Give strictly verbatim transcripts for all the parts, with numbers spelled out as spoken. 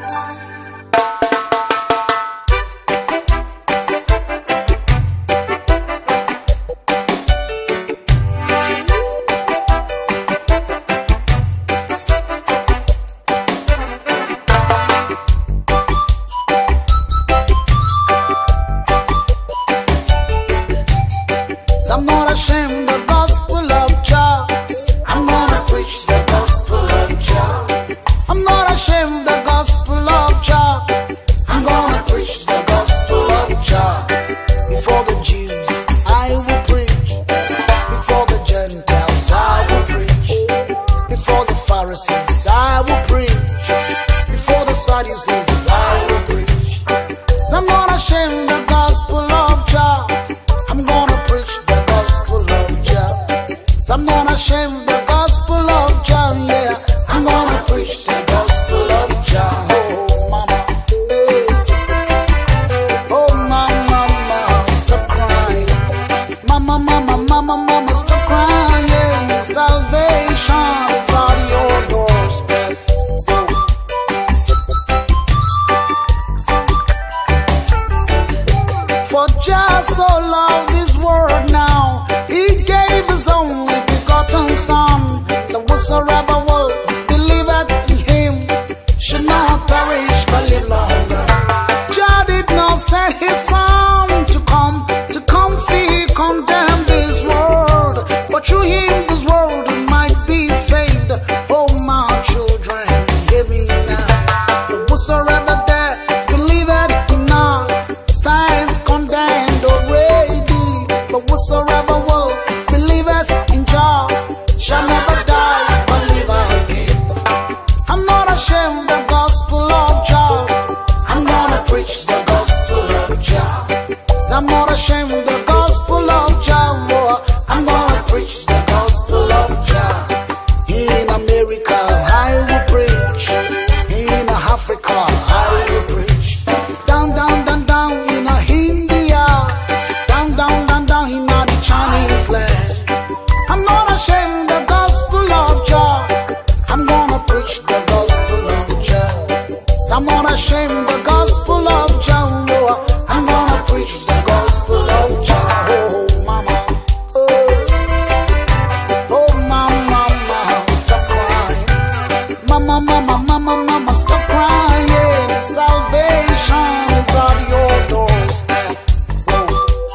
I'm not ashamed of the gospel of Jah. I'm gonna preach the gospel of Jah. I'm not ashamed of the gospel of Jah. I'm gonna preach the gospel of Jah. Before the Jews, I will preach. Before the Gentiles, I will preach. Before the Pharisees, I will preach. Before the Sadducees, I will preach. So I'm not ashamed of the gospel of Jah. I'm gonna preach the gospel of Jah. I'm not ashamed of the gospel of Jah, yeah. I'm gonna preach the gospel of Jah. Oh, mama, hey. Oh, mama, mama, stop crying. Mama, mama, mama, mama, stop crying. Salvation is at your doorstep. For Jah so loved this world now, He gave His only begotten Son, that whosoever will believeth in Him should not perish but live longer. Jah did not send His Son to come, to comfy, condemn this world, but through Him this world might be saved. Oh my children, hear me now. That whosoever there believeth in not stands condemned already, but whosoever will believeth in Jah shall never die but live as king. I'm not ashamed of the gospel of Jah. I'm gonna preach the gospel of Jah. I'm not ashamed of the gospel of Jah. Lord, I'm gonna preach the gospel of Jah. In America, I will preach. In Africa, I will preach. Down, down, down, down in India. Down, down, down, down in the Chinese land. I'm not ashamed of the gospel of Jah. I'm gonna preach the gospel of Jah. I'm not ashamed of the gospel of Jah. Lord, I'm gonna preach the gospel of Jah. Oh, mama, oh, oh, mama, mama, stop crying. Mama, mama, mama, mama, stop crying. Salvation is at your doorstep. Oh.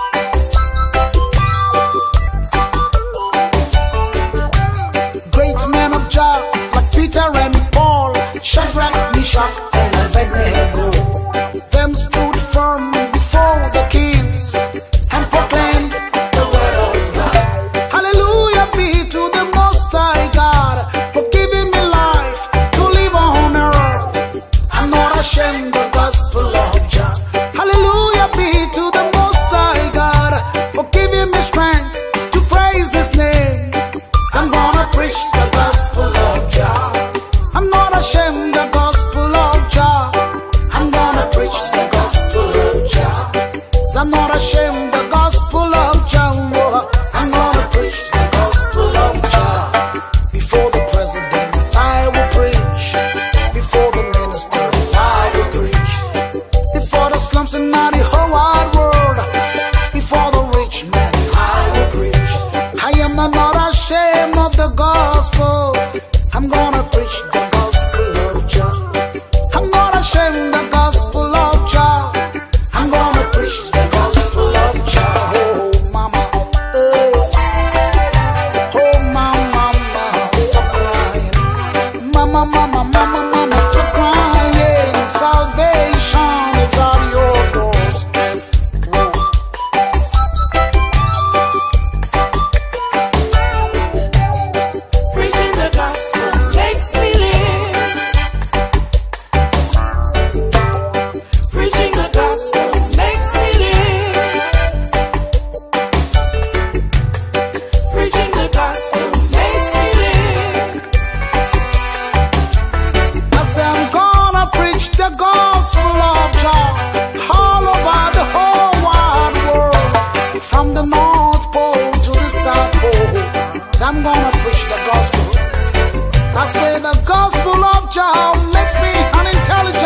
Great men of Jah, like Peter and Paul, Shadrach, Meshach, and Abednego, them stood firm before the kings and proclaimed the word of God. Hallelujah be to the Most High God for giving me life to live on earth. I'm not ashamed of the gospel of Jah. Hallelujah be to the Most High God for giving me strength to praise His name. I'm gonna preach the gospel of Jah. I'm not ashamed of the gospel of Jah. I'm gonna preach the gospel of Jah. I'm not ashamed of the gospel of Jah. I'm gonna preach the gospel of Jah. Before the president, I will preach. Before the ministers, I will preach. Before the slums and not the whole wide world. Before the rich man, I will preach. I am not ashamed of the gospel. I'm gonna preach the gospel of Jah. I'm not ashamed of the gospel of Jah. I'm gonna preach the gospel of Jah. Oh, mama, eh. Oh, mama, mama, stop crying. Mama, mama, mama, mama, stop crying. Salvation is at your doorstep. Whoa. Preaching the gospel makes me live. Preaching the gospel makes me live. Preaching the gospel makes me live. I say I'm gonna preach the gospel of Jah all over the whole wide world, from the North Pole to the South Pole. So I'm gonna preach the gospel. I say the gospel of Jah makes me unintelligent.